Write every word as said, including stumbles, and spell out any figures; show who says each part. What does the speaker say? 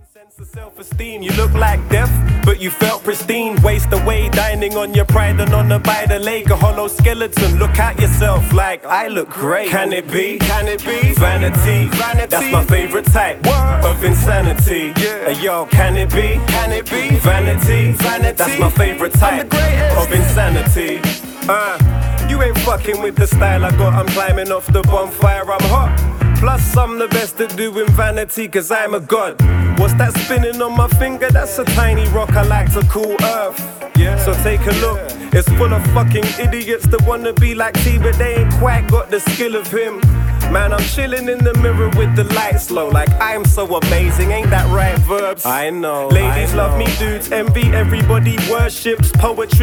Speaker 1: Sense of self-esteem, you look like death, but you felt pristine. Waste away, dining on your pride and on the by the lake. A hollow skeleton, look at yourself like I look great. Can it be? Can it be? Vanity, vanity. That's my favorite type Word. Of insanity. Yeah. Hey, yo, can it be? Can it be? Vanity, vanity. That's my favorite type of insanity. Uh, you ain't fucking with the style I got. I'm climbing off the bonfire, I'm hot. Plus I'm the best at doing vanity, cause I'm a god. What's that spinning on my finger? That's a tiny rock I like to call Earth. Yeah. So take a look, it's full of fucking idiots that wanna be like T, but they ain't quite got the skill of him. Man, I'm chilling in the mirror with the lights low, like I'm so amazing, ain't that right, verbs? I know. Ladies I know. Love me, dudes envy, everybody worships poetry.